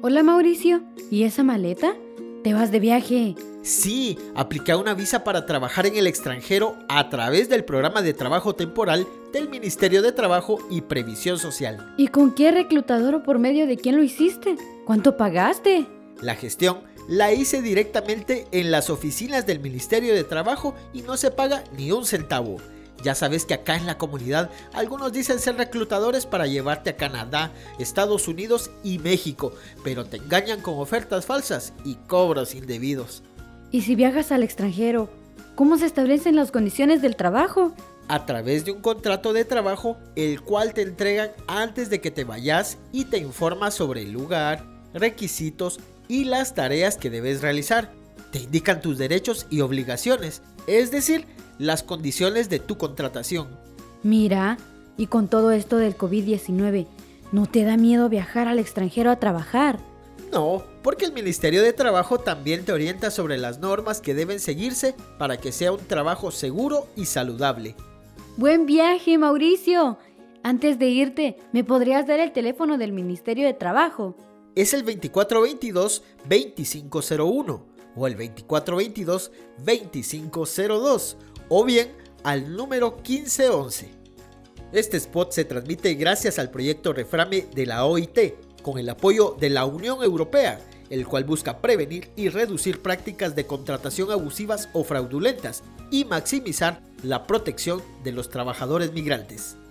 Hola Mauricio, ¿y esa maleta? ¿Te vas de viaje? Sí, apliqué una visa para trabajar en el extranjero a través del programa de trabajo temporal del Ministerio de Trabajo y Previsión Social. ¿Y con qué reclutador o por medio de quién lo hiciste? ¿Cuánto pagaste? La gestión la hice directamente en las oficinas del Ministerio de Trabajo y no se paga ni un centavo. Ya sabes que acá en la comunidad algunos dicen ser reclutadores para llevarte a Canadá, Estados Unidos y México, pero te engañan con ofertas falsas y cobros indebidos. ¿Y si viajas al extranjero, cómo se establecen las condiciones del trabajo? A través de un contrato de trabajo, el cual te entregan antes de que te vayas y te informa sobre el lugar, requisitos y las tareas que debes realizar. Te indican tus derechos y obligaciones, es decir, las condiciones de tu contratación. Mira, y con todo esto del COVID-19, ¿no te da miedo viajar al extranjero a trabajar? No, porque el Ministerio de Trabajo también te orienta sobre las normas que deben seguirse para que sea un trabajo seguro y saludable. ¡Buen viaje, Mauricio! Antes de irte, ¿me podrías dar el teléfono del Ministerio de Trabajo? Es el 2422-2501 o el 2422-2502 o bien al número 1511. Este spot se transmite gracias al proyecto Reframe de la OIT con el apoyo de la Unión Europea, el cual busca prevenir y reducir prácticas de contratación abusivas o fraudulentas y maximizar la protección de los trabajadores migrantes.